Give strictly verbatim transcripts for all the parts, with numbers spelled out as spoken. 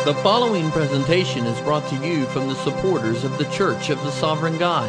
The following presentation is brought to you from the supporters of the Church of the Sovereign God.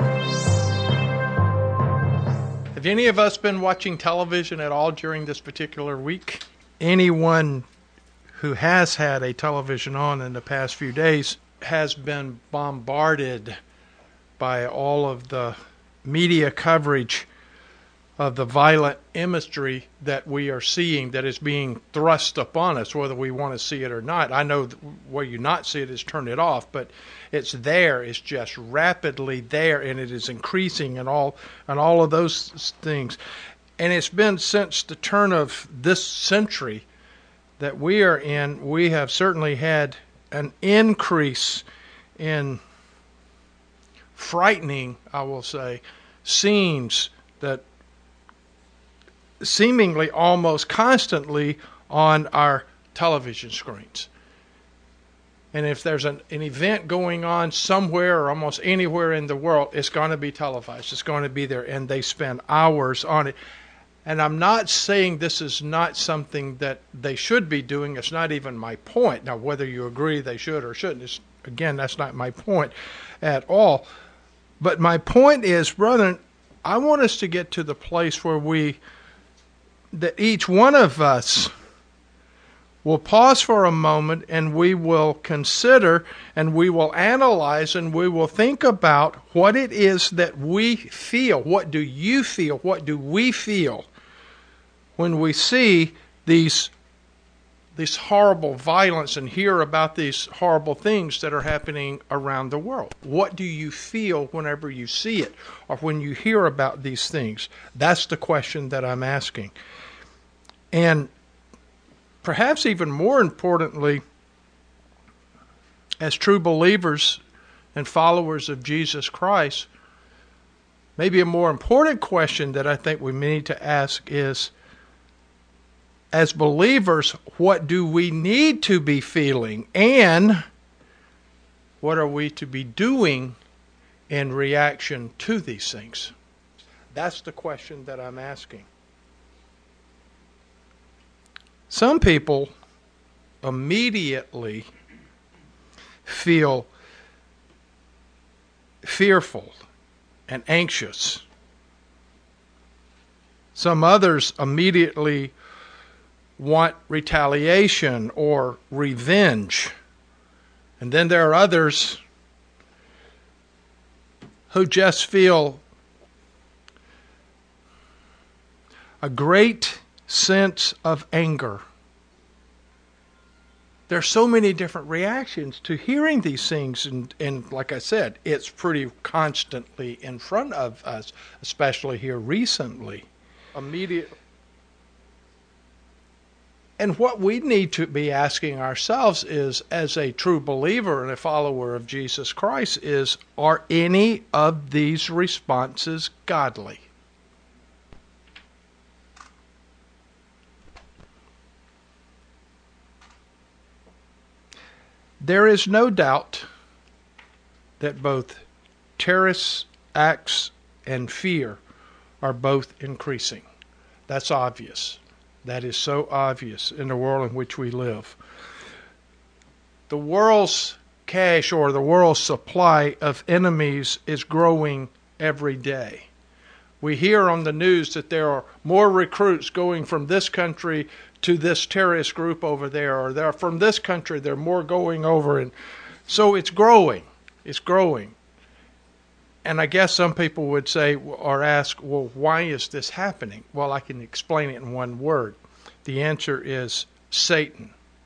Have any of us been watching television at all during this particular week? Anyone who has had a television on in the past few days has been bombarded by all of the media coverage of the violent imagery that we are seeing that is being thrust upon us, whether we want to see it or not. I know where you not see it is turn it off, but it's there. It's just rapidly there, and it is increasing and all and all of those things. And it's been since the turn of this century that we are in, we have certainly had an increase in frightening, I will say, scenes that seemingly almost constantly on our television screens. And if there's an, an event going on somewhere or almost anywhere in the world, it's going to be televised. It's going to be there, and they spend hours on it. And I'm not saying this is not something that they should be doing. It's not even my point. Now, whether you agree they should or shouldn't, is, again, that's not my point at all. But my point is, brethren, I want us to get to the place where we that each one of us will pause for a moment and we will consider and we will analyze and we will think about what it is that we feel. What do you feel? What do we feel when we see these this horrible violence and hear about these horrible things that are happening around the world? What do you feel whenever you see it or when you hear about these things? That's the question that I'm asking. And perhaps even more importantly, as true believers and followers of Jesus Christ, maybe a more important question that I think we need to ask is, as believers, what do we need to be feeling? And what are we to be doing in reaction to these things? That's the question that I'm asking. Some people immediately feel fearful and anxious. Some others immediately want retaliation or revenge. And then there are others who just feel a great sense of anger. There are so many different reactions to hearing these things, and, and like I said, it's pretty constantly in front of us, especially here recently. Immediately. And what we need to be asking ourselves is, as a true believer and a follower of Jesus Christ, is, are any of these responses godly? There is no doubt that both terrorist acts and fear are both increasing. That's obvious. That is so obvious in the world in which we live. The world's cache or the world's supply of enemies is growing every day. We hear on the news that there are more recruits going from this country to this terrorist group over there, or they're from this country, there are more going over. And so it's growing. It's growing. And I guess some people would say or ask, well, why is this happening? Well, I can explain it in one word. The answer is Satan.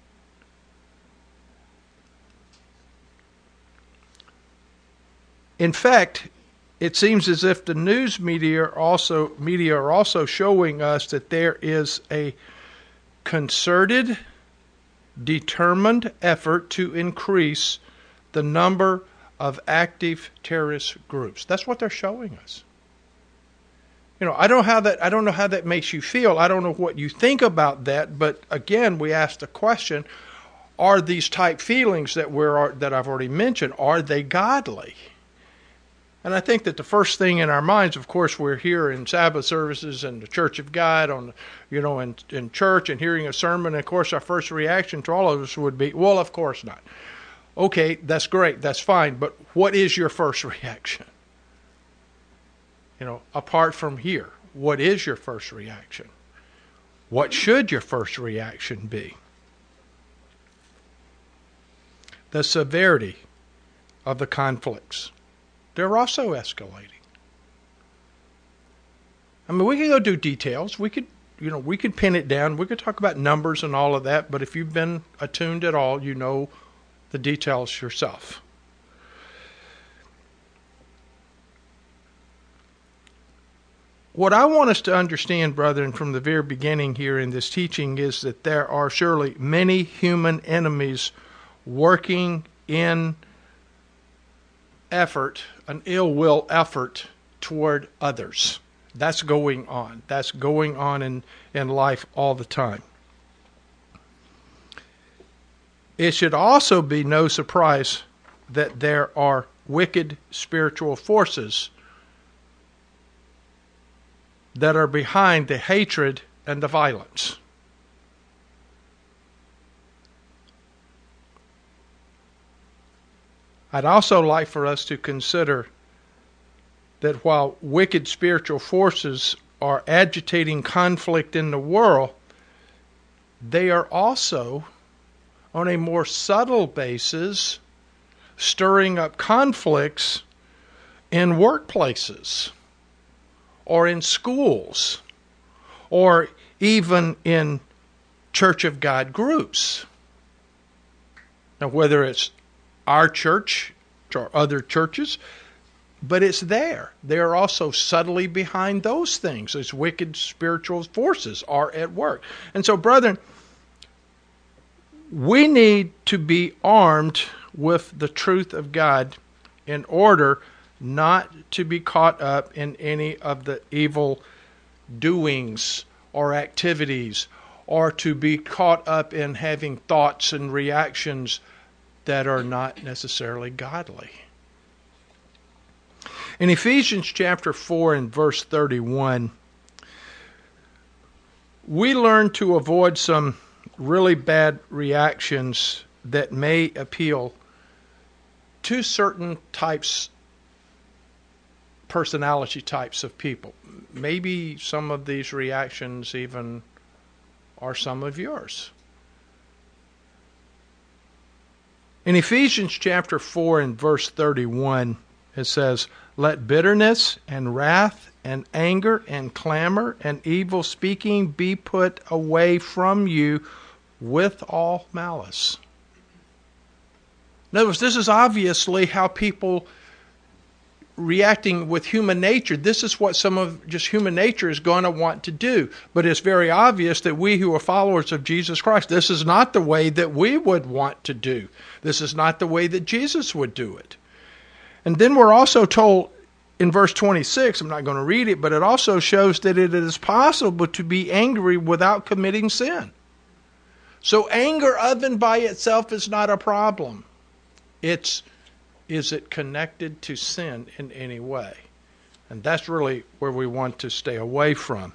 In fact, it seems as if the news media are also media are also showing us that there is a concerted, determined effort to increase the number of active terrorist groups. That's what they're showing us. You know, I don't know how that I don't know how that makes you feel. I don't know what you think about that, but again, we ask the question, are these type feelings that we're that I've already mentioned, are they godly? And I think that the first thing in our minds, of course, we're here in Sabbath services and the Church of God, on, you know, in, in church and hearing a sermon. And of course, our first reaction to all of us would be, well, of course not. Okay, that's great, that's fine, but what is your first reaction? You know, apart from here, what is your first reaction? What should your first reaction be? The severity of the conflicts. They're also escalating. I mean, we could go do details. We could, you know, we could pin it down. We could talk about numbers and all of that, but if you've been attuned at all, you know the details yourself. What I want us to understand, brethren, from the very beginning here in this teaching is that there are surely many human enemies working in effort, an ill will effort toward others. That's going on. That's going on in, in life all the time. It should also be no surprise that there are wicked spiritual forces that are behind the hatred and the violence. I'd also like for us to consider that while wicked spiritual forces are agitating conflict in the world, they are also, on a more subtle basis, stirring up conflicts in workplaces or in schools or even in Church of God groups. Now, whether it's our church or other churches, but it's there. They are also subtly behind those things. These wicked spiritual forces are at work. And so, brethren, we need to be armed with the truth of God in order not to be caught up in any of the evil doings or activities, or to be caught up in having thoughts and reactions that are not necessarily godly. In Ephesians chapter four and verse thirty-one, we learn to avoid some really bad reactions that may appeal to certain types, personality types of people. Maybe some of these reactions even are some of yours. In Ephesians chapter four and verse thirty-one, it says, "Let bitterness and wrath and anger and clamor and evil speaking be put away from you with all malice." In other words, this is obviously how people reacting with human nature. This is what some of just human nature is going to want to do. But it's very obvious that we who are followers of Jesus Christ, this is not the way that we would want to do. This is not the way that Jesus would do it. And then we're also told in verse twenty-six, I'm not going to read it, but it also shows that it is possible to be angry without committing sin. So anger of and by itself is not a problem. It's, is it connected to sin in any way? And that's really where we want to stay away from.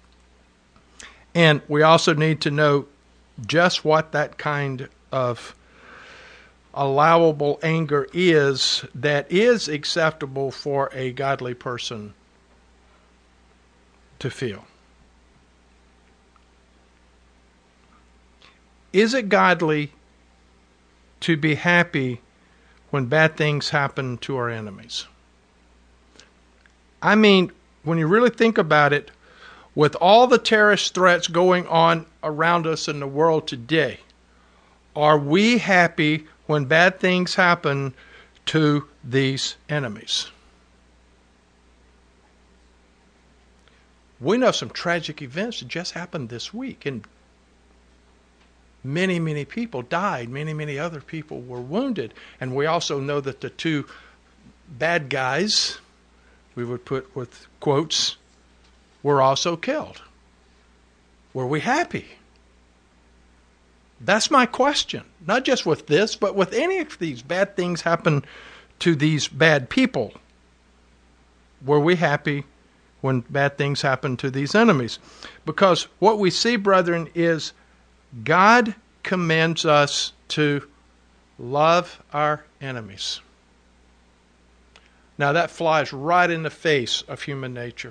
And we also need to know just what that kind of allowable anger is that is acceptable for a godly person to feel. Is it godly to be happy when bad things happen to our enemies? I mean, when you really think about it, with all the terrorist threats going on around us in the world today, are we happy when bad things happen to these enemies? We know some tragic events that just happened this week, and many, many people died. Many, many other people were wounded. And we also know that the two bad guys, we would put with quotes, were also killed. Were we happy? That's my question. Not just with this, but with any of these bad things happen to these bad people. were we happy when bad things happened to these enemies? Because what we see, brethren, is God commands us to love our enemies. Now that flies right in the face of human nature.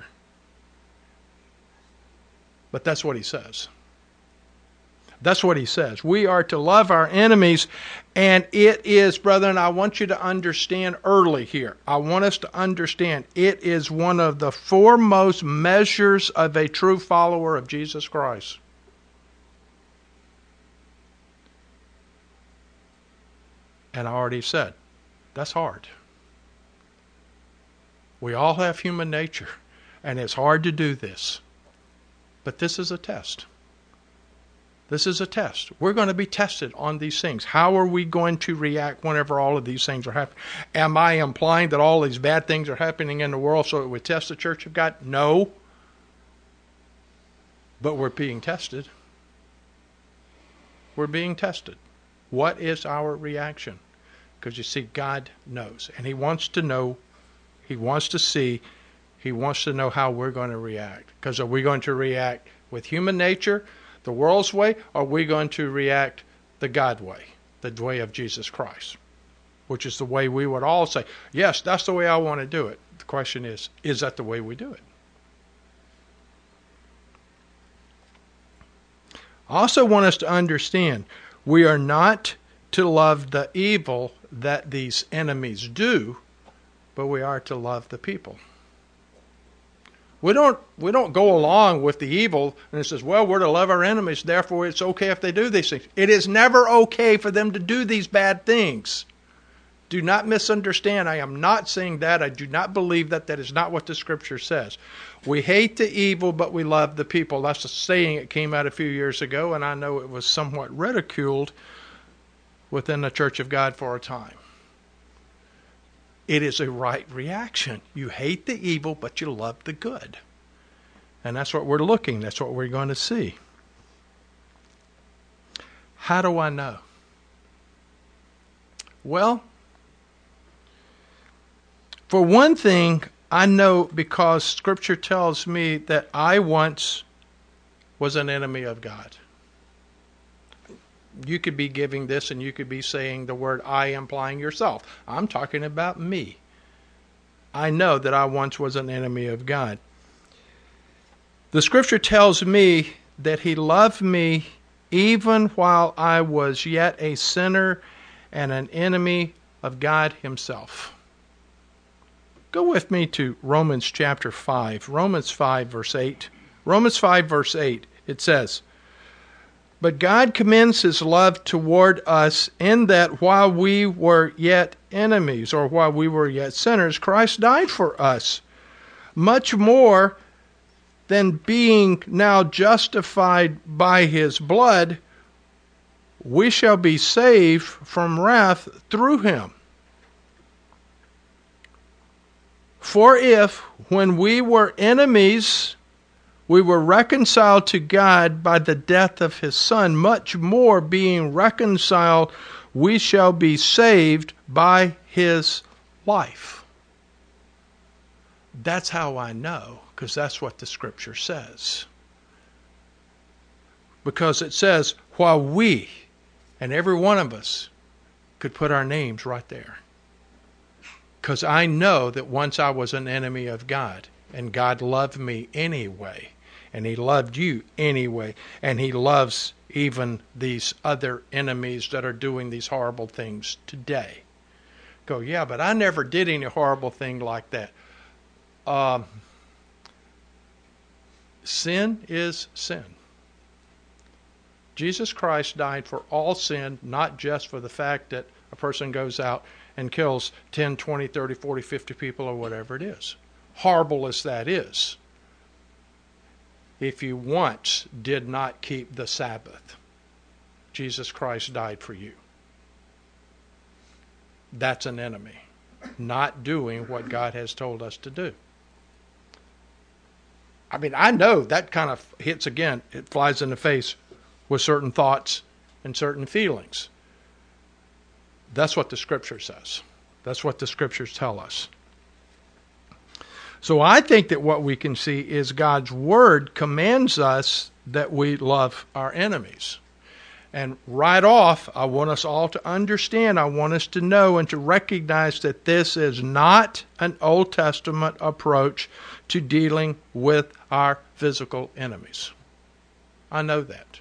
But that's what he says. That's what he says. We are to love our enemies, and it is, brethren, I want you to understand early here. I want us to understand it is one of the foremost measures of a true follower of Jesus Christ. And I already said, that's hard. We all have human nature, and it's hard to do this. But this is a test. This is a test. We're going to be tested on these things. How are we going to react whenever all of these things are happening? Am I implying that all these bad things are happening in the world so it would test the church of God? No. But we're being tested. We're being tested. What is our reaction? Because you see, God knows. And he wants to know, he wants to see, he wants to know how we're going to react. Because are we going to react with human nature, the world's way, or are we going to react the God way, the way of Jesus Christ? Which is the way we would all say, yes, that's the way I want to do it. The question is, is that the way we do it? I also want us to understand, we are not to love the evil that these enemies do, but we are to love the people. We don't we don't go along with the evil and it says, well, we're to love our enemies, therefore it's okay if they do these things. It is never okay for them to do these bad things. Do not misunderstand. I am not saying that. I do not believe that. That is not what the Scripture says. We hate the evil, but we love the people. That's a saying that came out a few years ago, and I know it was somewhat ridiculed within the Church of God for a time. It is a right reaction. You hate the evil, but you love the good. And that's what we're looking. That's what we're going to see. How do I know? Well, for one thing, I know because Scripture tells me that I once was an enemy of God. You could be giving this and you could be saying the word I, implying yourself. I'm talking about me. I know that I once was an enemy of God. The Scripture tells me that he loved me even while I was yet a sinner and an enemy of God himself. Go with me to Romans chapter five. Romans five verse eight. Romans five verse eight. It says, but God commends his love toward us in that while we were yet enemies, or while we were yet sinners, Christ died for us. Much more than being now justified by his blood, we shall be saved from wrath through him. For if, when we were enemies, we were reconciled to God by the death of his Son, much more being reconciled, we shall be saved by his life. That's how I know, because that's what the Scripture says. Because it says, while we, and every one of us, could put our names right there. Because I know that once I was an enemy of God, and God loved me anyway. And he loved you anyway. And he loves even these other enemies that are doing these horrible things today. Go, yeah, but I never did any horrible thing like that. Um, sin is sin. Jesus Christ died for all sin, not just for the fact that a person goes out and kills ten, twenty, thirty, forty, fifty people or whatever it is. Horrible as that is. If you once did not keep the Sabbath, Jesus Christ died for you. That's an enemy. Not doing what God has told us to do. I mean, I know that kind of hits again. It flies in the face with certain thoughts and certain feelings. That's what the Scripture says. That's what the Scriptures tell us. So I think that what we can see is God's Word commands us that we love our enemies. And right off, I want us all to understand, I want us to know and to recognize that this is not an Old Testament approach to dealing with our physical enemies. I know that.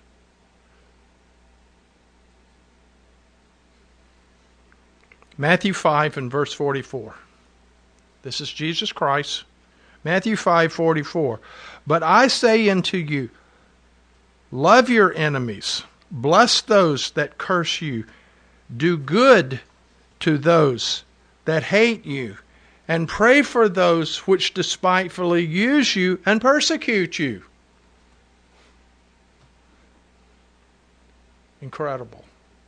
Matthew five and verse forty-four. This is Jesus Christ. Matthew five forty-four. But I say unto you, love your enemies, bless those that curse you, do good to those that hate you, and pray for those which despitefully use you and persecute you. Incredible.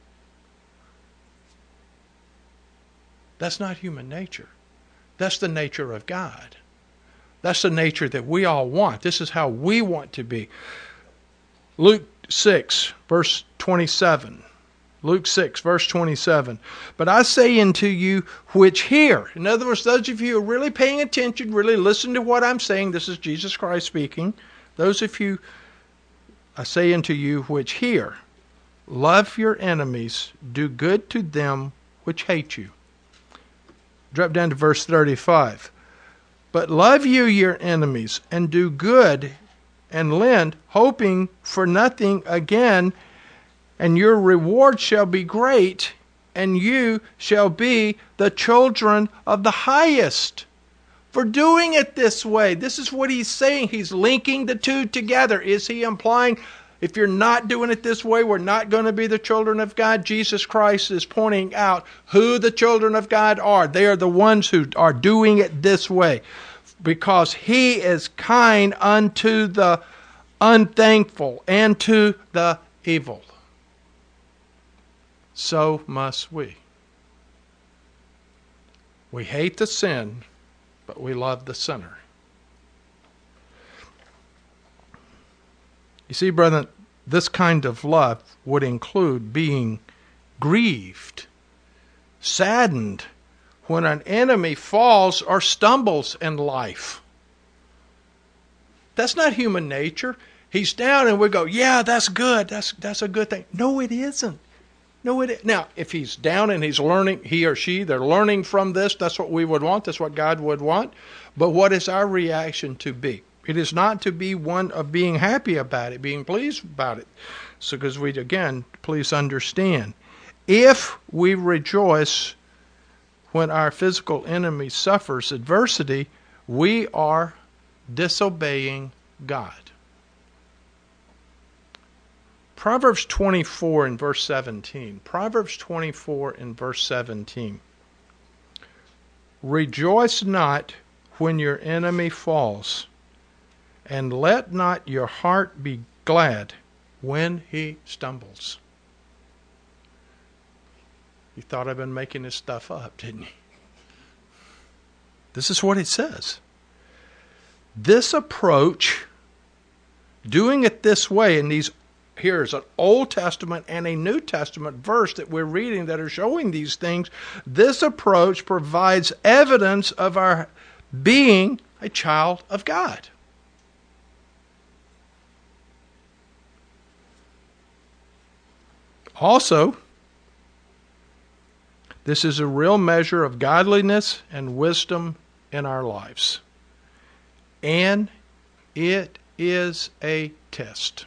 That's not human nature. That's the nature of God. That's the nature that we all want. This is how we want to be. Luke six, verse twenty-seven. Luke six, verse twenty-seven. But I say unto you which hear. In other words, those of you who are really paying attention, really listen to what I'm saying. This is Jesus Christ speaking. Those of you, I say unto you which hear, love your enemies, do good to them which hate you. Drop down to verse thirty-five. But love you your enemies, and do good, and lend, hoping for nothing again, and your reward shall be great, and you shall be the children of the highest. For doing it this way, this is what he's saying. He's linking the two together. Is he implying, if you're not doing it this way, we're not going to be the children of God? Jesus Christ is pointing out who the children of God are. They are the ones who are doing it this way, because he is kind unto the unthankful and to the evil. So must we. We hate the sin, but we love the sinner. You see, brethren, this kind of love would include being grieved, saddened, when an enemy falls or stumbles in life. That's not human nature. He's down and we go, yeah, that's good. That's that's a good thing. No, it isn't. No, it isn't. Now, if he's down and he's learning, he or she, they're learning from this, that's what we would want. That's what God would want. But what is our reaction to be? It is not to be one of being happy about it, being pleased about it. So, because we, again, please understand, if we rejoice when our physical enemy suffers adversity, we are disobeying God. Proverbs twenty-four and verse seventeen. Proverbs twenty-four and verse seventeen. Rejoice not when your enemy falls, and let not your heart be glad when he stumbles. You thought I've been making this stuff up, didn't you? This is what it says. This approach, doing it this way, and these, here's an Old Testament and a New Testament verse that we're reading that are showing these things. This approach provides evidence of our being a child of God. Also, this is a real measure of godliness and wisdom in our lives. And it is a test.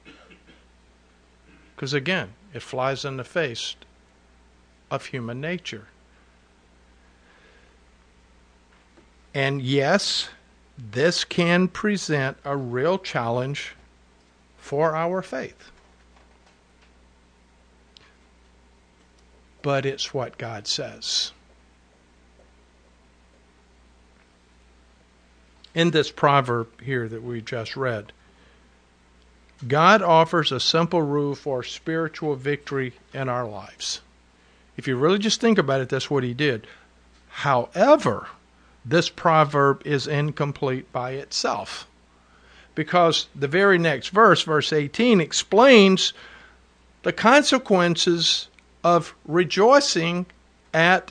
Because again, it flies in the face of human nature. And yes, this can present a real challenge for our faith. But it's what God says. In this proverb here that we just read, God offers a simple rule for spiritual victory in our lives. If you really just think about it, that's what he did. However, this proverb is incomplete by itself, because the very next verse, verse eighteen, explains the consequences of rejoicing at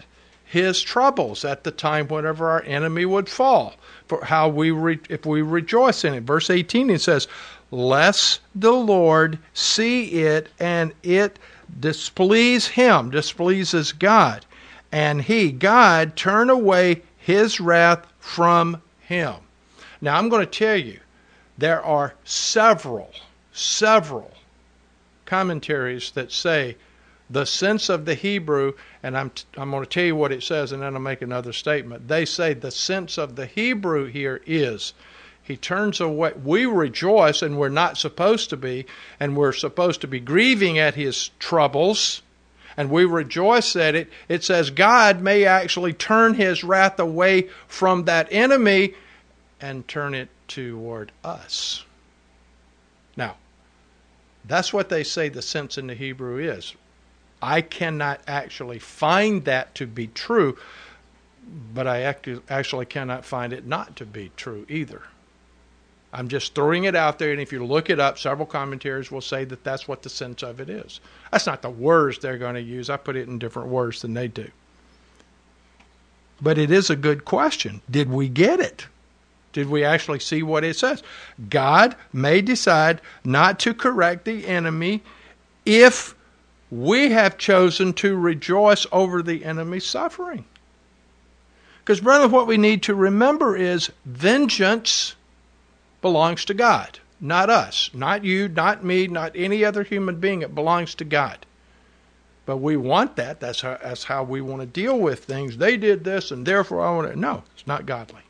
his troubles at the time whenever our enemy would fall. For how we re- if we rejoice in it. Verse eighteen, it says, lest the Lord see it and it displease him, displeases God, and he, God, turn away his wrath from him. Now I'm going to tell you, there are several, several commentaries that say the sense of the Hebrew, and I'm I'm going to tell you what it says, and then I'll make another statement. They say the sense of the Hebrew here is he turns away. We rejoice, and we're not supposed to be, and we're supposed to be grieving at his troubles, and we rejoice at it. It says God may actually turn his wrath away from that enemy and turn it toward us. Now, that's what they say the sense in the Hebrew is. I cannot actually find that to be true, but I actually cannot find it not to be true either. I'm just throwing it out there, and if you look it up, several commentaries will say that that's what the sense of it is. That's not the words they're going to use. I put it in different words than they do. But it is a good question. Did we get it? Did we actually see what it says? God may decide not to correct the enemy if we have chosen to rejoice over the enemy's suffering. Because, brother, what we need to remember is vengeance belongs to God, not us, not you, not me, not any other human being. It belongs to God. But we want that. That's how, that's how we want to deal with things. They did this, and therefore I want to. No, it's not godly.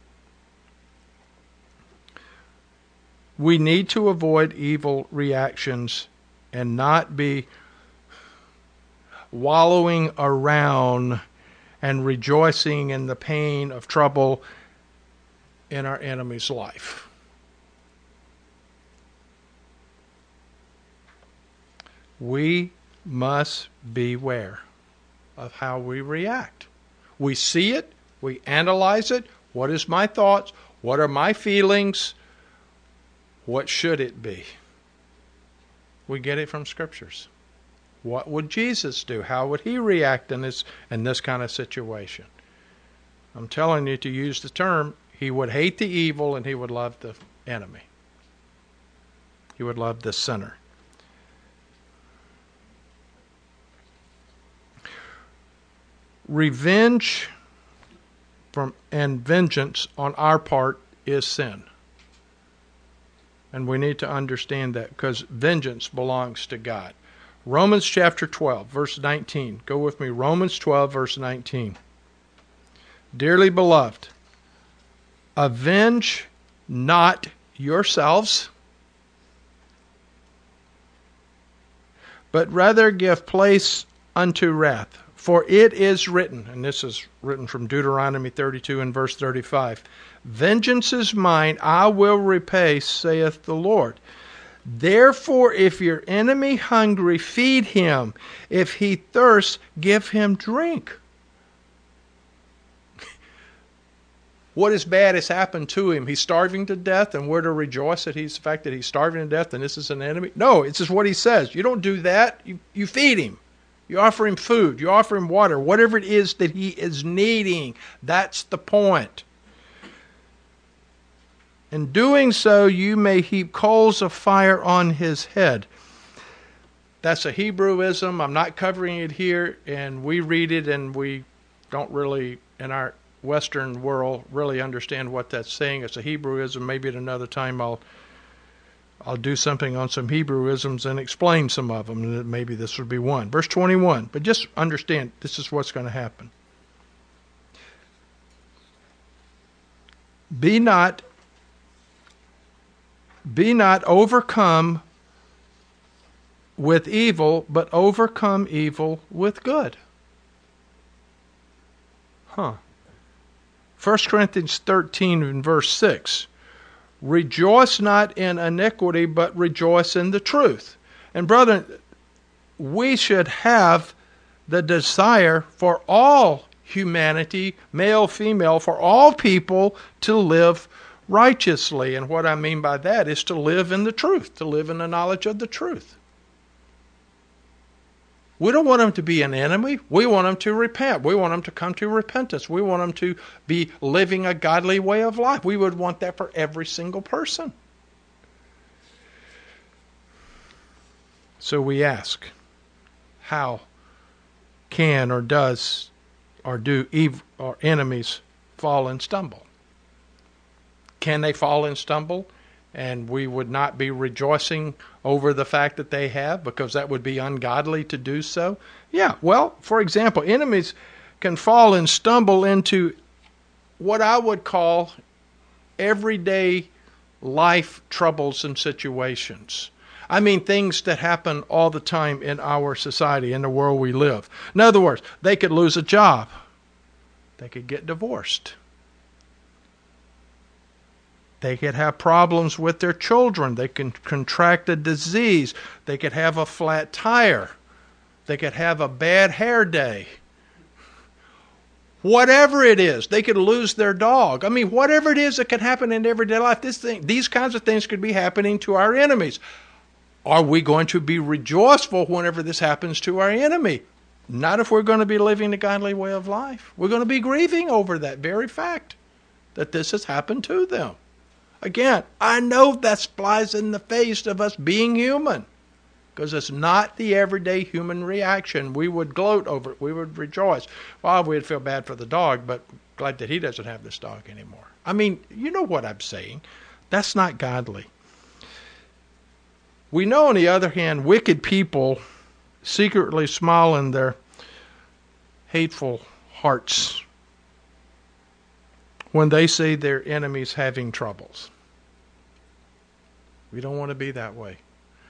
We need to avoid evil reactions and not be wallowing around and rejoicing in the pain of trouble in our enemy's life. We must beware of how we react. We see it, we analyze it. What is my thoughts? What are my feelings? What should it be? We get it from scriptures. What would Jesus do? How would he react in this in this kind of situation? I'm telling you, to use the term, he would hate the evil and he would love the enemy. He would love the sinner. Revenge from and vengeance on our part is sin. And we need to understand that because vengeance belongs to God. Romans chapter twelve, verse nineteen. Go with me. Romans twelve, verse nineteen. Dearly beloved, avenge not yourselves, but rather give place unto wrath. For it is written, and this is written from Deuteronomy thirty-two and verse thirty-five, vengeance is mine, I will repay, saith the Lord. Therefore, if your enemy hungry, feed him. If he thirsts, give him drink. What is bad has happened to him? He's starving to death, and we're to rejoice at he's, the fact that he's starving to death and this is an enemy? No, it's just what he says. You don't do that. You, you feed him. You offer him food. You offer him water. Whatever it is that he is needing. That's the point. In doing so, you may heap coals of fire on his head. That's a Hebrewism. I'm not covering it here, and we read it, and we don't really, in our Western world, really understand what that's saying. It's a Hebrewism. Maybe at another time I'll I'll do something on some Hebrewisms and explain some of them, and maybe this would be one. Verse twenty-one. But just understand, this is what's going to happen. Be not Be not overcome with evil, but overcome evil with good. Huh. First Corinthians thirteen and verse six. Rejoice not in iniquity, but rejoice in the truth. And brethren, we should have the desire for all humanity, male, female, for all people to live righteously. And what I mean by that is to live in the truth, to live in the knowledge of the truth. We don't want them to be an enemy. We want them to repent. We want them to come to repentance. We want them to be living a godly way of life. We would want that for every single person. So we ask, how can or does or do ev- or enemies fall and stumble? Can they fall and stumble? And we would not be rejoicing over the fact that they have, because that would be ungodly to do so. Yeah, well, for example, enemies can fall and stumble into what I would call everyday life troubles and situations. I mean, things that happen all the time in our society, in the world we live. In other words, they could lose a job. They could get divorced. They could have problems with their children. They can contract a disease. They could have a flat tire. They could have a bad hair day. Whatever it is, they could lose their dog. I mean, whatever it is that can happen in everyday life, this thing, these kinds of things could be happening to our enemies. Are we going to be rejoiceful whenever this happens to our enemy? Not if we're going to be living the godly way of life. We're going to be grieving over that very fact that this has happened to them. Again, I know that flies in the face of us being human, because it's not the everyday human reaction. We would gloat over it. We would rejoice. Well, we'd feel bad for the dog, but glad that he doesn't have this dog anymore. I mean, you know what I'm saying. That's not godly. We know, on the other hand, wicked people secretly smile in their hateful hearts when they see their enemies having troubles. We don't want to be that way.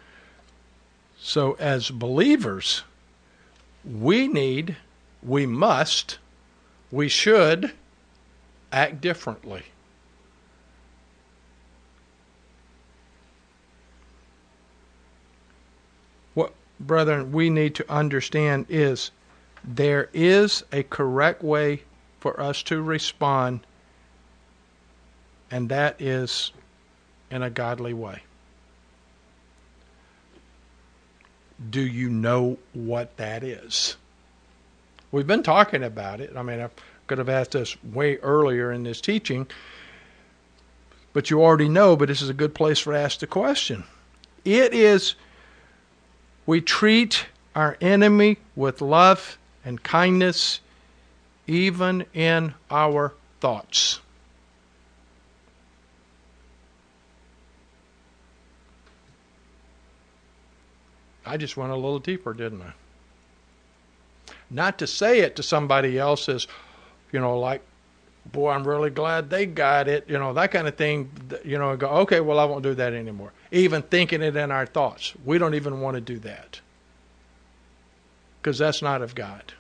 So as believers, we need, we must, we should act differently. What, brethren, we need to understand is there is a correct way for us to respond, and that is in a godly way. Do you know what that is? We've been talking about it. I mean, I could have asked this way earlier in this teaching, but you already know, but this is a good place for ask the question. It is, we treat our enemy with love and kindness, even in our thoughts. I just went a little deeper, didn't I? Not to say it to somebody else as, you know, like, boy, I'm really glad they got it, you know, that kind of thing, you know, and go, okay, well, I won't do that anymore. Even thinking it in our thoughts. We don't even want to do that, because that's not of God.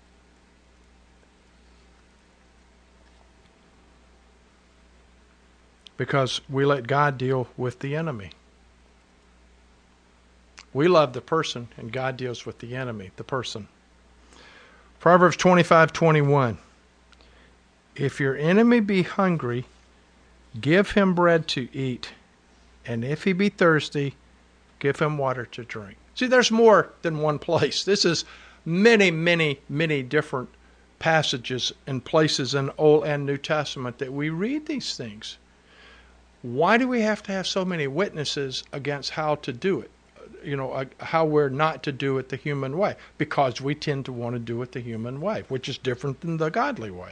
Because we let God deal with the enemy. We love the person, and God deals with the enemy, the person. Proverbs twenty-five twenty-one. If your enemy be hungry, give him bread to eat, and if he be thirsty, give him water to drink. See, there's more than one place. This is many, many, many different passages and places in Old and New Testament that we read these things. Why do we have to have so many witnesses against how to do it? You know, uh, how we're not to do it the human way? Because we tend to want to do it the human way, which is different than the godly way.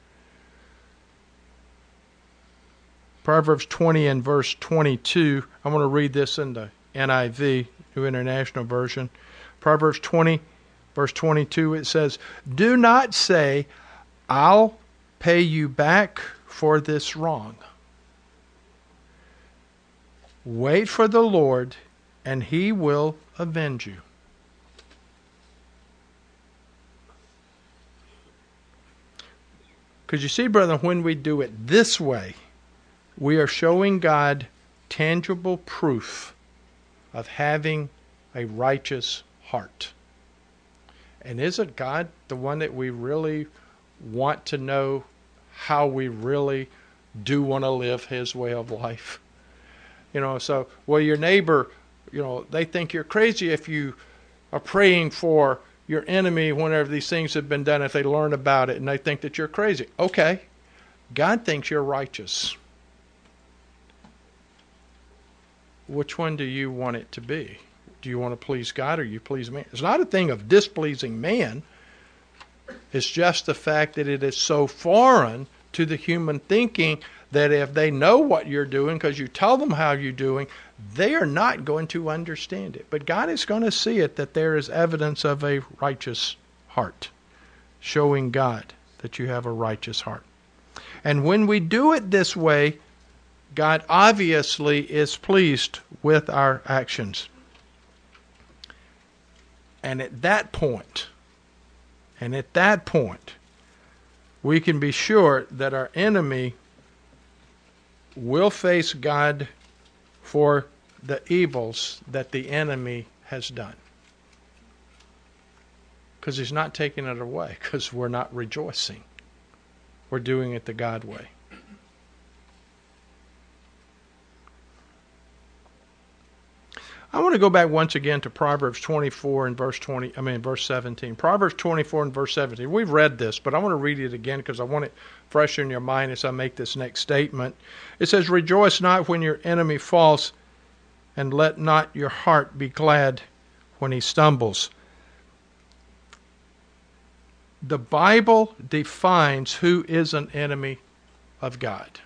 Proverbs twenty and verse twenty-two. I'm going to read this in the N I V, New International Version. Proverbs twenty, verse twenty-two, it says, "Do not say, I'll pay you back for this wrong. Wait for the Lord, and he will avenge you." Because you see, brethren, when we do it this way, we are showing God tangible proof of having a righteous heart. And isn't God the one that we really want to know how we really do want to live his way of life? You know, so, well, your neighbor, you know, they think you're crazy if you are praying for, your enemy whenever these things have been done if they learn about it and they think that you're crazy. Okay, God thinks you're righteous. Which one do you want it to be? Do you want to please God or you please man? It's not a thing of displeasing man. It's just the fact that it is so foreign to the human thinking that if they know what you're doing because you tell them how you're doing, they are not going to understand it. But God is going to see it that there is evidence of a righteous heart, showing God that you have a righteous heart. And when we do it this way, God obviously is pleased with our actions. And at that point, and at that point, we can be sure that our enemy will face God for the evils that the enemy has done. Because he's not taking it away, because we're not rejoicing. We're doing it the God way. I want to go back once again to Proverbs twenty-four and verse twenty. I mean, verse seventeen. Proverbs twenty-four and verse seventeen. We've read this, but I want to read it again because I want it fresh in your mind as I make this next statement. It says, "Rejoice not when your enemy falls, and let not your heart be glad when he stumbles." The Bible defines who is an enemy of God.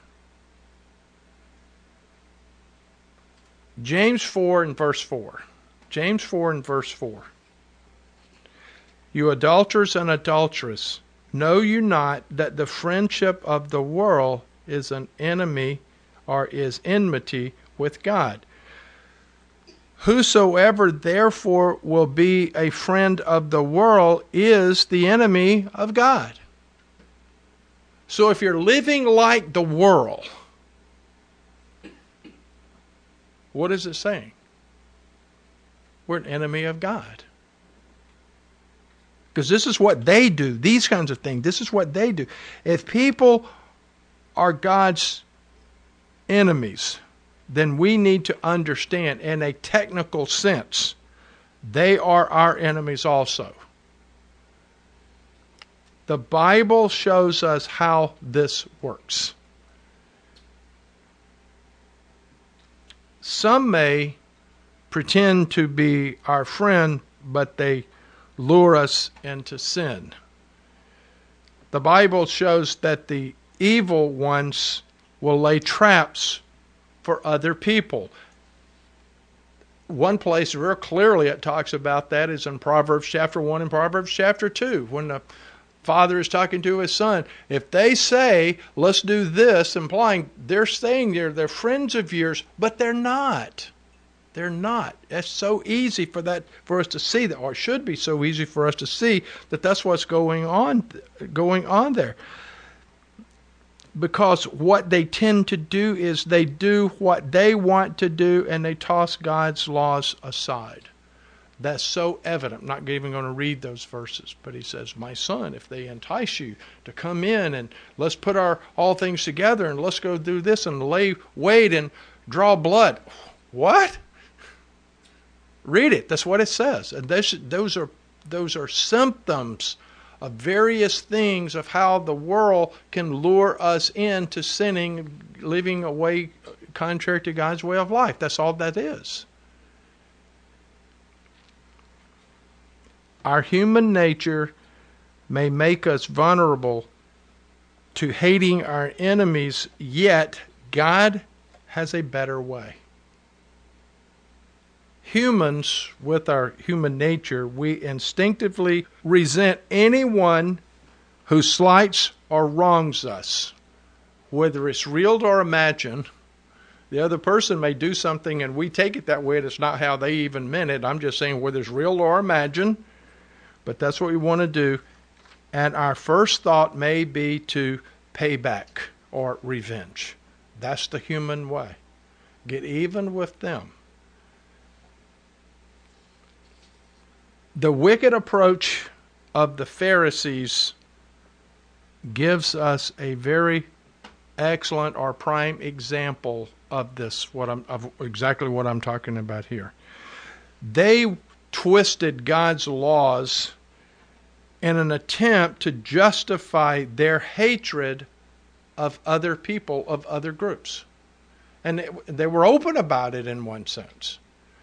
James four and verse four. James four and verse four. "You adulterers and adulteress, know you not that the friendship of the world is an enemy or is enmity with God? Whosoever therefore will be a friend of the world is the enemy of God." So if you're living like the world, what is it saying? We're an enemy of God. Because this is what they do. These kinds of things. This is what they do. If people are God's enemies, then we need to understand in a technical sense, they are our enemies also. The Bible shows us how this works. Some may pretend to be our friend, but they lure us into sin. The Bible shows that the evil ones will lay traps for other people. One place real clearly it talks about that is in Proverbs chapter one and Proverbs chapter two, when the father is talking to his son. If they say, let's do this, implying they're saying they're, they're friends of yours, but they're not. They're not. It's so easy for that for us to see that, or it should be so easy for us to see that that's what's going on, going on there. Because what they tend to do is they do what they want to do and they toss God's laws aside. That's so evident. I'm not even going to read those verses. But he says, my son, if they entice you to come in and let's put our all things together and let's go do this and lay wait and draw blood. What? Read it. That's what it says. And this, those are those are symptoms of various things of how the world can lure us into sinning, living a way contrary to God's way of life. That's all that is. Our human nature may make us vulnerable to hating our enemies, yet God has a better way. Humans, with our human nature, we instinctively resent anyone who slights or wrongs us, whether it's real or imagined. The other person may do something and we take it that way, and it's not how they even meant it. I'm just saying whether it's real or imagined. But that's what we want to do. And our first thought may be to pay back or revenge. That's the human way. Get even with them. The wicked approach of the Pharisees gives us a very excellent or prime example of this, what I'm, of exactly what I'm talking about here. They twisted God's laws in an attempt to justify their hatred of other people, of other groups. And it, they were open about it in one sense.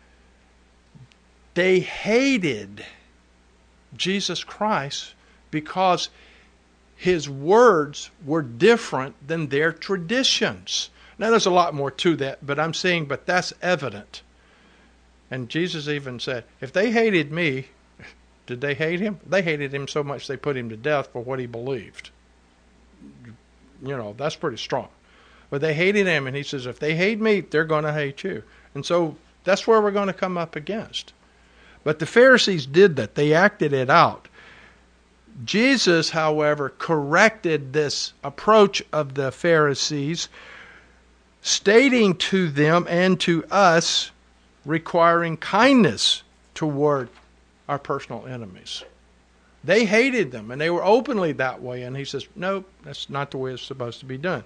They hated Jesus Christ because his words were different than their traditions. Now, there's a lot more to that, but I'm saying, but that's evident. And Jesus even said, if they hated me, did they hate him? They hated him so much they put him to death for what he believed. You know, that's pretty strong. But they hated him, and he says, if they hate me, they're going to hate you. And so that's where we're going to come up against. But the Pharisees did that. They acted it out. Jesus, however, corrected this approach of the Pharisees, stating to them and to us, requiring kindness toward our personal enemies. They hated them, and they were openly that way. And he says, no, that's not the way it's supposed to be done.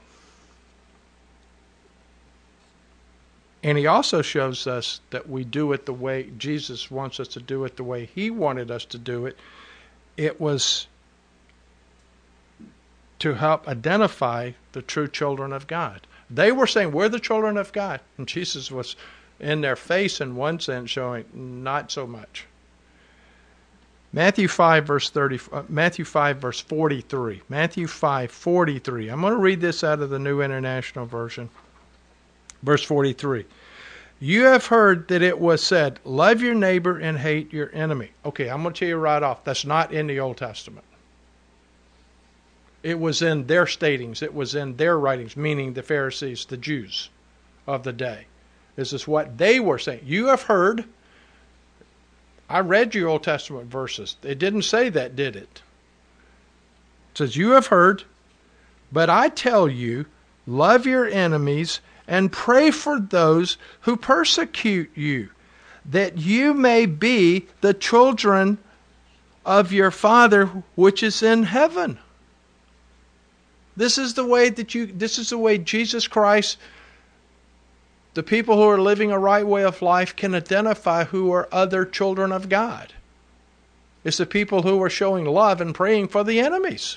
And he also shows us that we do it the way Jesus wants us to do it, the way he wanted us to do it. It was to help identify the true children of God. They were saying, we're the children of God. And Jesus was in their face, in one sense, showing not so much. Matthew five, verse thirty, uh, Matthew five, verse forty-three. Matthew five, forty-three. I'm going to read this out of the New International Version. Verse forty-three. You have heard that it was said, love your neighbor and hate your enemy. Okay, I'm going to tell you right off, that's not in the Old Testament. It was in their statings. It was in their writings, meaning the Pharisees, the Jews of the day. This is what they were saying. You have heard. I read your Old Testament verses. It didn't say that, did it? It says, you have heard, but I tell you, love your enemies and pray for those who persecute you, that you may be the children of your Father which is in heaven. This is the way that you, this is the way Jesus Christ, the people who are living a right way of life, can identify who are other children of God. It's the people who are showing love and praying for the enemies.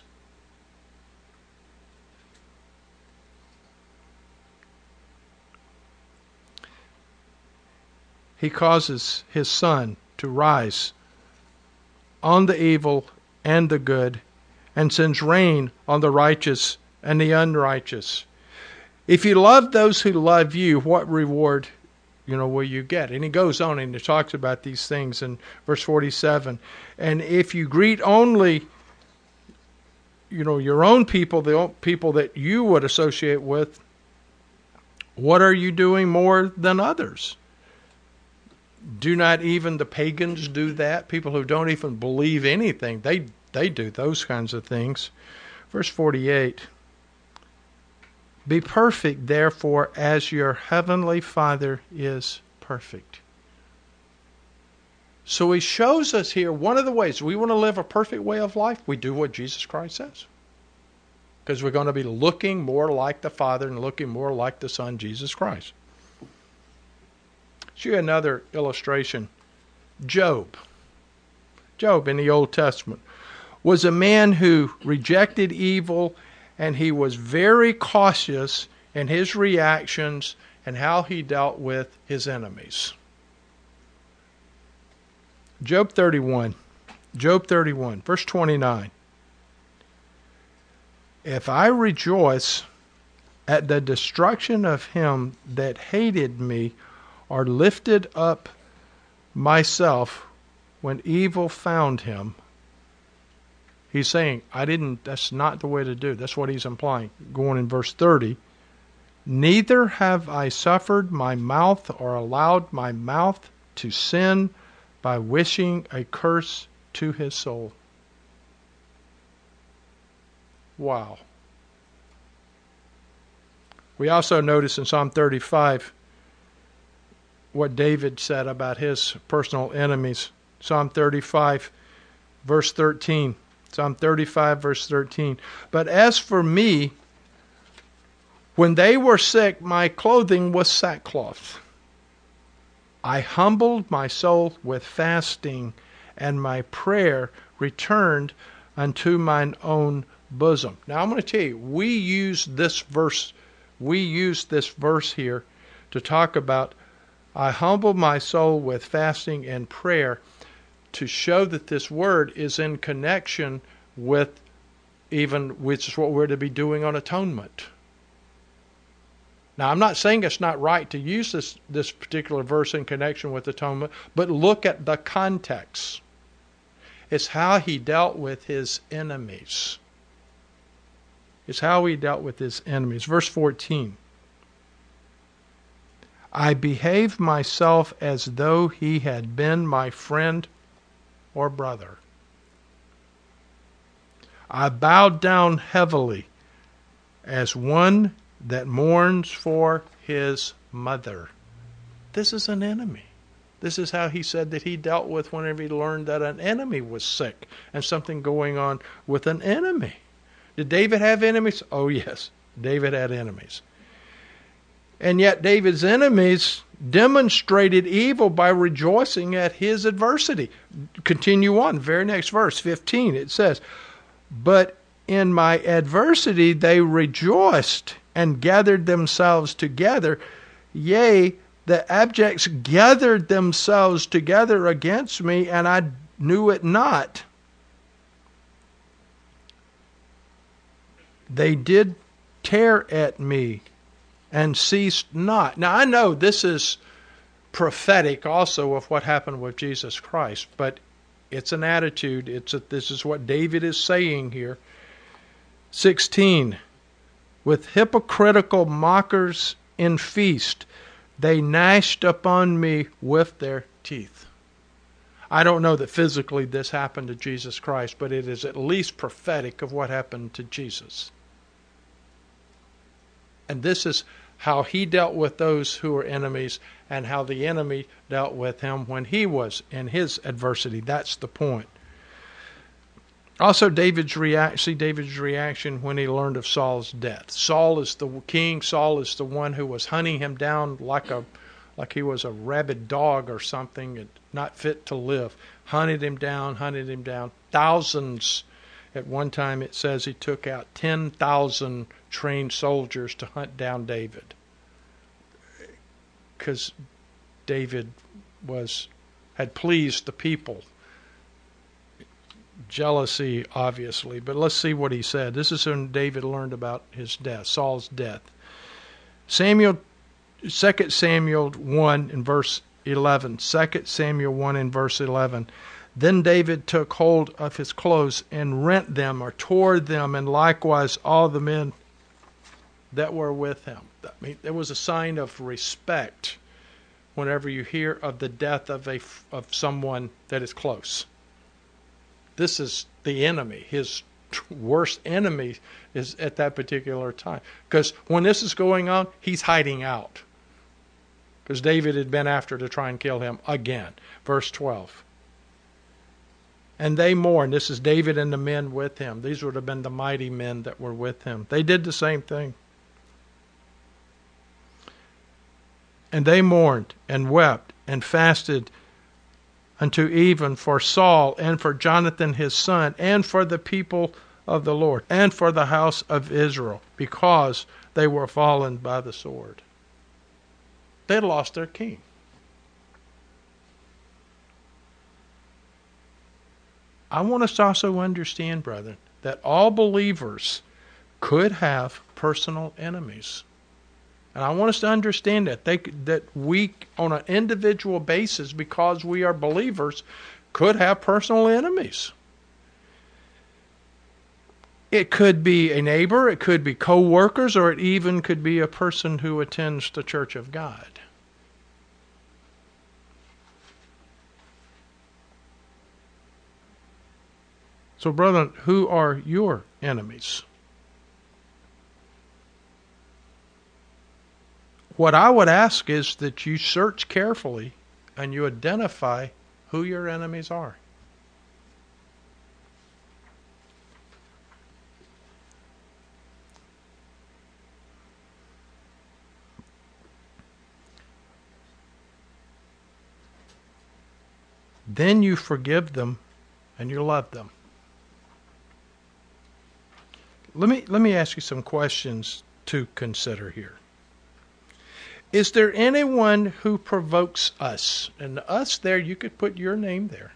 He causes his sun to rise on the evil and the good, and sends rain on the righteous and the unrighteous. If you love those who love you, what reward, you know, will you get? And he goes on and he talks about these things in verse forty-seven. And if you greet only, you know, your own people, the people that you would associate with, what are you doing more than others? Do not even the pagans do that? People who don't even believe anything, they they do those kinds of things. Verse forty-eight. Be perfect, therefore, as your heavenly Father is perfect. So he shows us here one of the ways we want to live a perfect way of life. We do what Jesus Christ says. Because we're going to be looking more like the Father and looking more like the Son, Jesus Christ. Show you another illustration. Job. Job in the Old Testament was a man who rejected evil, and he was very cautious in his reactions and how he dealt with his enemies. Job thirty-one. Job thirty-one, verse twenty-nine. If I rejoice at the destruction of him that hated me, or lifted up myself when evil found him. He's saying, I didn't, that's not the way to do. That's what he's implying. Going in verse thirty. Neither have I suffered my mouth or allowed my mouth to sin by wishing a curse to his soul. Wow. We also notice in Psalm thirty-five what David said about his personal enemies. Psalm thirty-five, verse thirteen. Psalm thirty-five, verse thirteen. But as for me, when they were sick, my clothing was sackcloth. I humbled my soul with fasting and my prayer returned unto mine own bosom. Now I'm going to tell you, we use this verse, we use this verse here to talk about, I humble my soul with fasting and prayer, to show that this word is in connection with even, which is what we're to be doing on atonement. Now, I'm not saying it's not right to use this, this particular verse in connection with atonement, but look at the context. It's how he dealt with his enemies. It's how he dealt with his enemies. Verse fourteen. I behaved myself as though he had been my friend or brother. I bowed down heavily as one that mourns for his mother. This is an enemy. This is how he said that he dealt with whenever he learned that an enemy was sick and something going on with an enemy. Did David have enemies? Oh yes, David had enemies. And yet David's enemies demonstrated evil by rejoicing at his adversity. Continue on, very next verse, fifteen, it says, but in my adversity they rejoiced and gathered themselves together. Yea, the abjects gathered themselves together against me, and I knew it not. They did tear at me and ceased not. Now I know this is prophetic also of what happened with Jesus Christ, but it's an attitude. It's a, this is what David is saying here. sixteen. With hypocritical mockers in feast, they gnashed upon me with their teeth. I don't know that physically this happened to Jesus Christ, but it is at least prophetic of what happened to Jesus. And this is how he dealt with those who were enemies and how the enemy dealt with him when he was in his adversity. That's the point. Also, David's react, see David's reaction when he learned of Saul's death. Saul is the king. Saul is the one who was hunting him down like a, like he was a rabid dog or something, and not fit to live. Hunted him down, hunted him down. Thousands. At one time, it says he took out ten thousand trained soldiers to hunt down David, because David was had pleased the people. Jealousy, obviously, but let's see what he said. This is when David learned about his death, Saul's death. Samuel, Second Samuel one in verse eleven. Second Samuel one in verse eleven. Then David took hold of his clothes and rent them or tore them, and likewise all the men that were with him. I mean, there was a sign of respect whenever you hear of the death of a of someone that is close. This is the enemy. His worst enemy is at that particular time. Because when this is going on, he's hiding out. Because David had been after to try and kill him again. Verse twelve. And they mourned. This is David and the men with him. These would have been the mighty men that were with him. They did the same thing. And they mourned and wept and fasted unto even for Saul and for Jonathan his son and for the people of the Lord and for the house of Israel, because they were fallen by the sword. They had lost their king. I want us to also understand, brethren, that all believers could have personal enemies. And I want us to understand that they that we, on an individual basis, because we are believers, could have personal enemies. It could be a neighbor, it could be co-workers, or it even could be a person who attends the Church of God. So, brethren, who are your enemies? What I would ask is that you search carefully and you identify who your enemies are. then you forgive them and you love them. Let me let me ask you some questions to consider here. Is there anyone who provokes us? And us there, you could put your name there.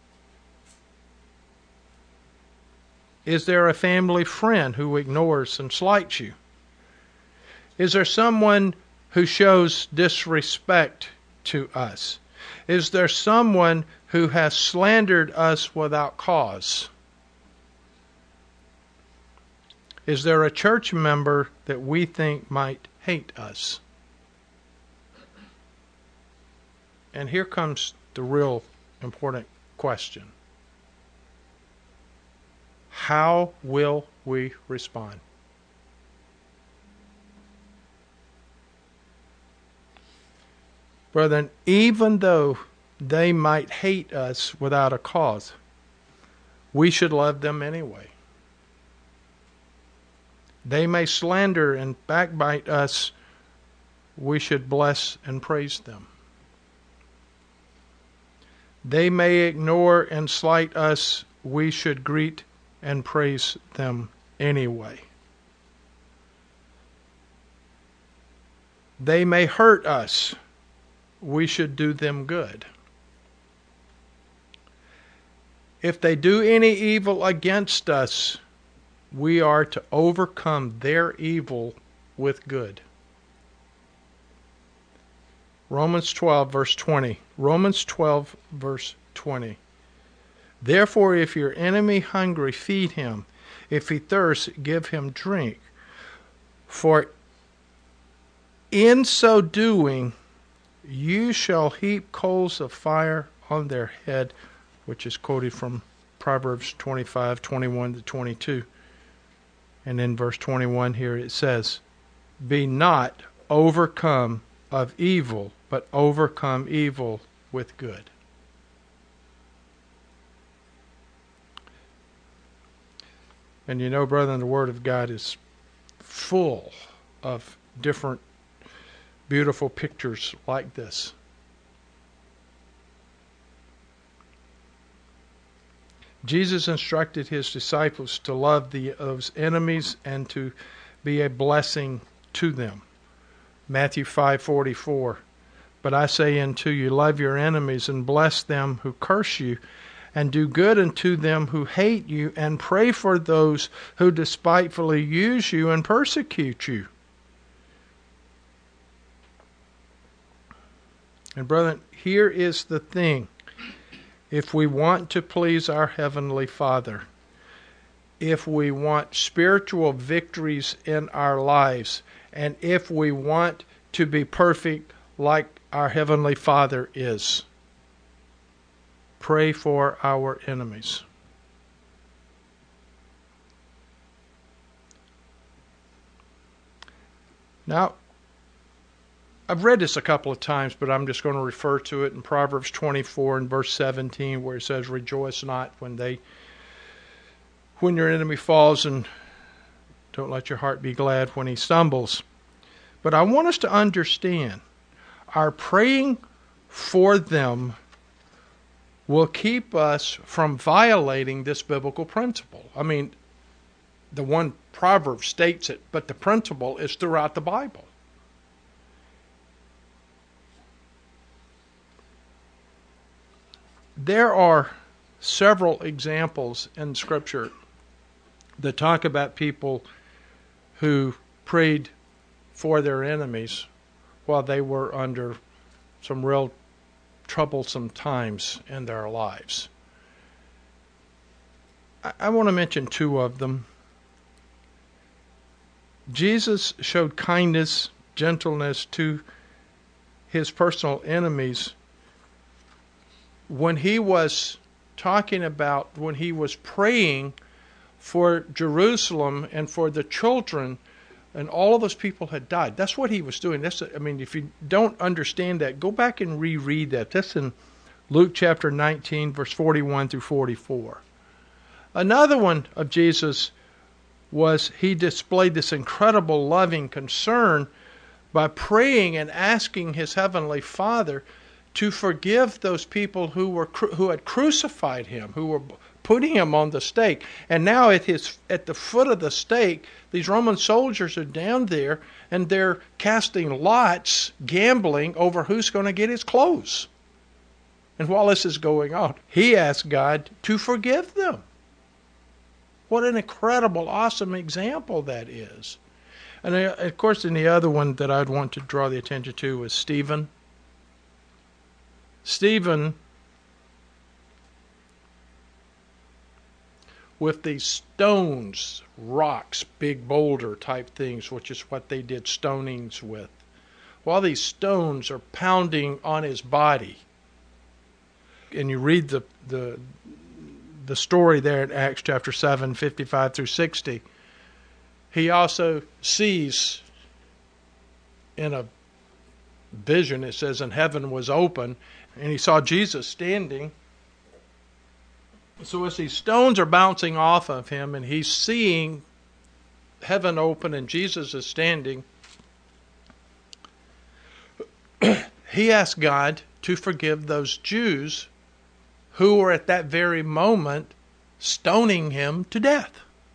Is there a family friend who ignores and slights you? Is there someone who shows disrespect to us? Is there someone who has slandered us without cause? Is there a church member that we think might hate us? And here comes the real important question. How will we respond? Brethren, even though they might hate us without a cause, we should love them anyway. They may slander and backbite us, we should bless and praise them. They may ignore and slight us, we should greet and praise them anyway. They may hurt us, we should do them good. If they do any evil against us, we are to overcome their evil with good. Romans twelve, verse twenty. Romans twelve, verse twenty. Therefore, if your enemy hungry, feed him. If he thirsts, give him drink. For in so doing, you shall heap coals of fire on their head, which is quoted from Proverbs twenty-five, twenty-one to twenty-two. And in verse twenty-one here it says, be not overcome of evil, but overcome evil with good. And you know, brethren, the Word of God is full of different beautiful pictures like this. Jesus instructed his disciples to love the, those enemies and to be a blessing to them. Matthew five forty-four. But I say unto you, love your enemies and bless them who curse you, and do good unto them who hate you, and pray for those who despitefully use you and persecute you. And brethren, here is the thing. If we want to please our Heavenly Father, if we want spiritual victories in our lives, and if we want to be perfect like our Heavenly Father is, pray for our enemies. Now, I've read this a couple of times, but I'm just going to refer to it in Proverbs twenty-four and verse seventeen, where it says, rejoice not when they, when your enemy falls, and don't let your heart be glad when he stumbles. But I want us to understand, our praying for them will keep us from violating this biblical principle. I mean, the one proverb states it, but the principle is throughout the Bible. There are several examples in Scripture that talk about people who prayed for their enemies while they were under some real troublesome times in their lives. I, I want to mention two of them. Jesus showed kindness, gentleness to his personal enemies when he was talking about, when he was praying for Jerusalem and for the children, and all of those people had died. That's what he was doing. That's, I mean, if you don't understand that, go back and reread that. That's in Luke chapter nineteen, verse forty-one through forty-four. Another one of Jesus was he displayed this incredible loving concern by praying and asking his heavenly Father to forgive those people who were who had crucified him, who were putting him on the stake. And now at his at the foot of the stake, these Roman soldiers are down there, and they're casting lots, gambling over who's going to get his clothes. And while this is going on, he asked God to forgive them. What an incredible, awesome example that is. And of course, and the other one that I'd want to draw the attention to was Stephen. Stephen, with these stones, rocks, big boulder type things, which is what they did stonings with, while these stones are pounding on his body. And you read the the the story there in Acts chapter seven, fifty-five through sixty. He also sees in a vision, it says, and heaven was open, and he saw Jesus standing. So as these stones are bouncing off of him, and he's seeing heaven open and Jesus is standing, he asked God to forgive those Jews who were at that very moment stoning him to death.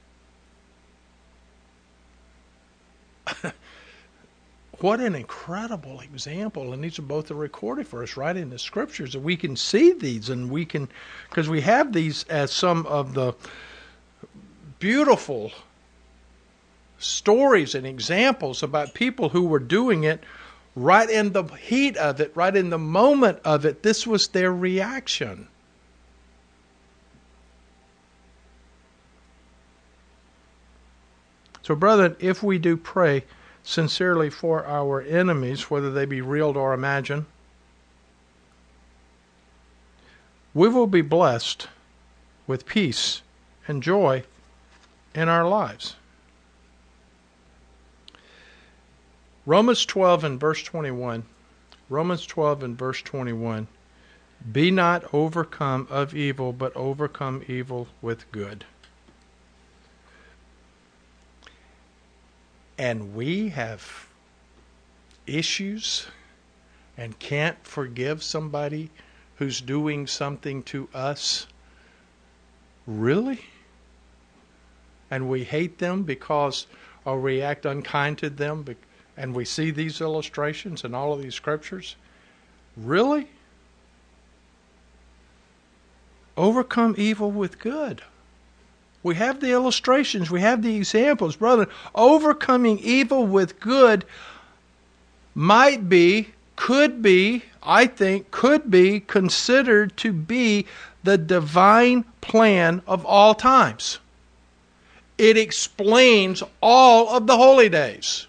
What an incredible example. And these are both recorded for us right in the scriptures. And we can see these, and we can, because we have these as some of the beautiful stories and examples about people who were doing it right in the heat of it, right in the moment of it. This was their reaction. So, brethren, if we do pray sincerely for our enemies, whether they be real or imagined, we will be blessed with peace and joy in our lives. Romans twelve and verse twenty-one. Romans twelve and verse twenty-one. Be not overcome of evil, but overcome evil with good. And we have issues and can't forgive somebody who's doing something to us. Really? And we hate them because, or react unkind to them, and we see these illustrations in all of these scriptures. Really? Overcome evil with good. We have the illustrations. We have the examples. Brother, overcoming evil with good might be, could be, I think, could be considered to be the divine plan of all times. It explains all of the holy days.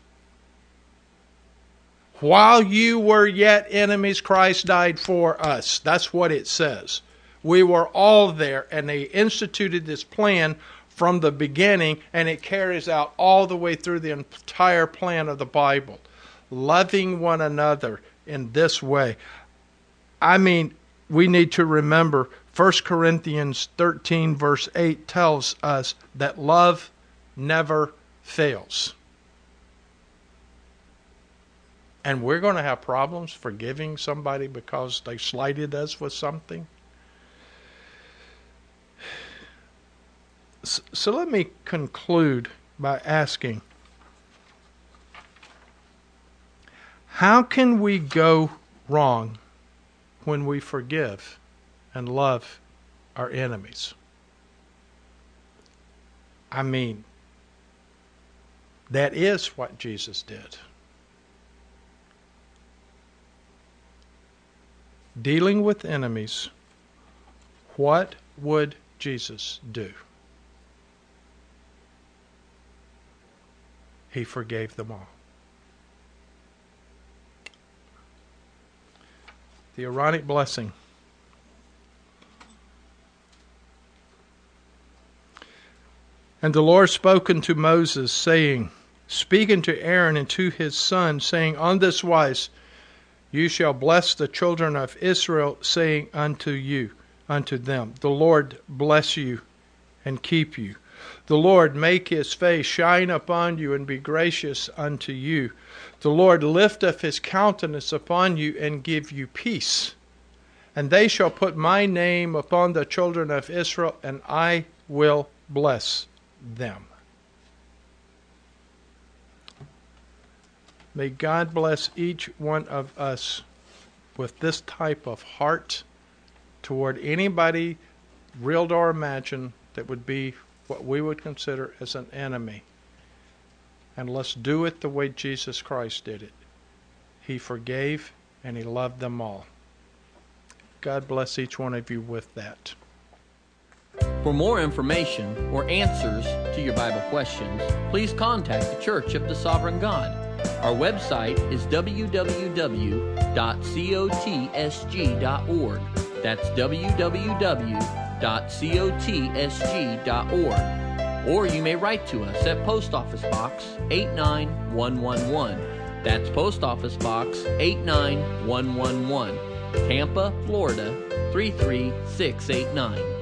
While you were yet enemies, Christ died for us. That's what it says. We were all there, and they instituted this plan from the beginning, and it carries out all the way through the entire plan of the Bible. Loving one another in this way. I mean, we need to remember First Corinthians thirteen verse eight tells us that love never fails. And we're going to have problems forgiving somebody because they slighted us with something. So let me conclude by asking, how can we go wrong when we forgive and love our enemies? I mean, that is what Jesus did. Dealing with enemies, what would Jesus do? He forgave them all. The Aaronic blessing. And the Lord spoke unto Moses, saying, Speak unto Aaron and to his sons, saying, On this wise you shall bless the children of Israel, saying unto you, unto them, The Lord bless you and keep you. The Lord make his face shine upon you and be gracious unto you. The Lord lift up his countenance upon you and give you peace. And they shall put my name upon the children of Israel, and I will bless them. May God bless each one of us with this type of heart toward anybody, real or imagined, that would be what we would consider as an enemy. And let's do it the way Jesus Christ did it. He forgave and He loved them all. God bless each one of you with that. For more information or answers to your Bible questions, please contact the Church of the Sovereign God. Our website is w w w dot cotsg dot org. That's w w w dot cotsg dot org. Or you may write to us at Post Office Box eight nine one one one. That's Post Office Box eight nine one one one, Tampa, Florida three three six eight nine.